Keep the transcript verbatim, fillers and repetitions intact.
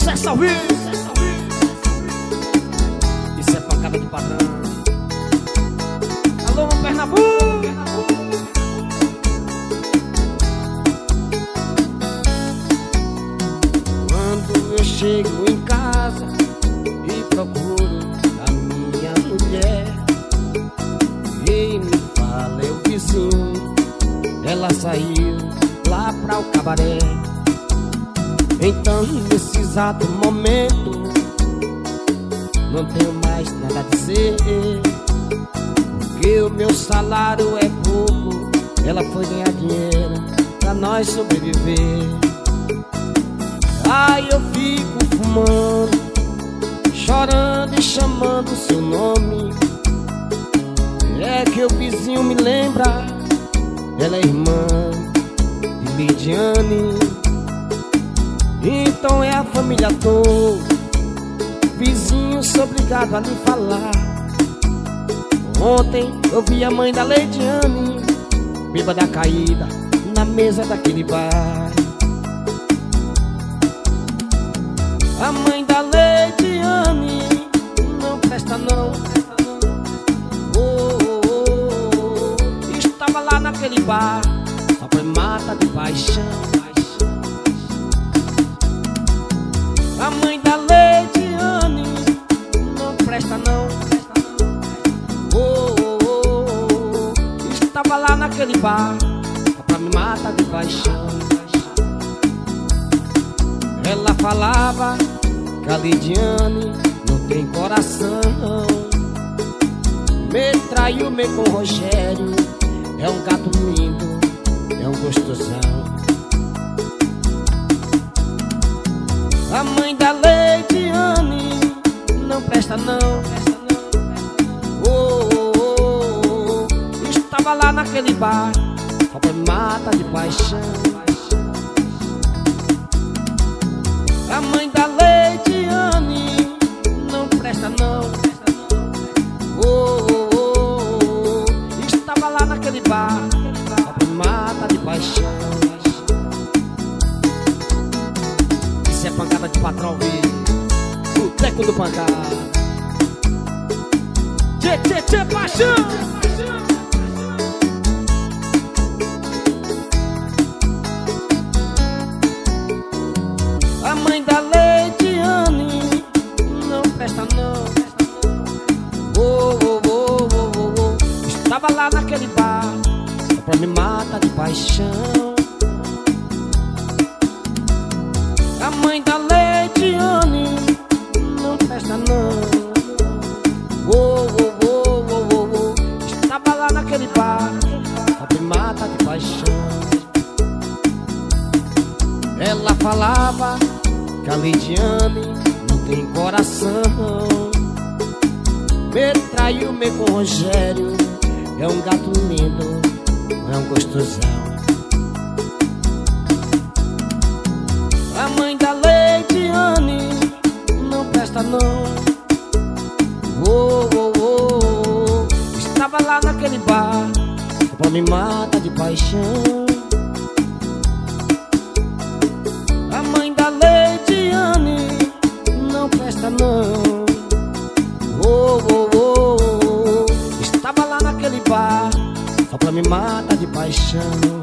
Sucesso ao vivo. Isso é pancada de padrão. Alô, Pernambuco. Quando eu chego em casa e procuro a minha mulher, e me fala, é o vizinho, ela saiu lá pra o cabaré. Então nesse exato momento não tenho mais nada a dizer, porque o meu salário é pouco, ela foi ganhar dinheiro pra nós sobreviver. Aí eu fico fumando, chorando e chamando seu nome. É que o vizinho me lembra, ela é irmã de Lidiane. Então é a família toda, vizinho, sou obrigado a lhe falar. Ontem eu vi a mãe da Leidiane, bêbada caída na mesa daquele bar. A mãe da Leidiane não presta não, oh, oh, oh. Estava lá naquele bar, só foi mata de paixão. A mãe da Leidiane não presta não, oh, oh, oh. Estava lá naquele bar, só pra me matar de paixão. Ela falava que a Lidiane não tem coração, me traiu, me com o Rogério, é um gato lindo, é um gostosão. A mãe da Leidiane não presta não, oh, oh, oh. Estava lá naquele bar, só pra me matar de paixão. A mãe da Leidiane não presta não, oh, oh, oh. Estava lá naquele bar, só pra me matar de paixão. Isso é pancada de patrão, viu? O teco do pancada. Tchê, tchê, tchê, paixão. A mãe da Leidiane não presta não, oh, oh, oh, oh, oh, oh. Estava lá naquele bar, só pra me matar de paixão. A mãe da Leidiane não presta não, oh, oh, oh, oh, oh, oh. Estava lá naquele bar, só pra me matar de paixão. Ela falava que a Lidiane não tem coração, me traiu, me com o Rogério, é um gato lindo, é um gostosão. A mãe da Leidiane não presta não, oh, oh, oh, oh. Estava lá naquele bar, só pra me matar de paixão. A mãe da Leidiane não presta não, oh, oh, oh, oh. Estava lá naquele bar, só pra me matar de paixão.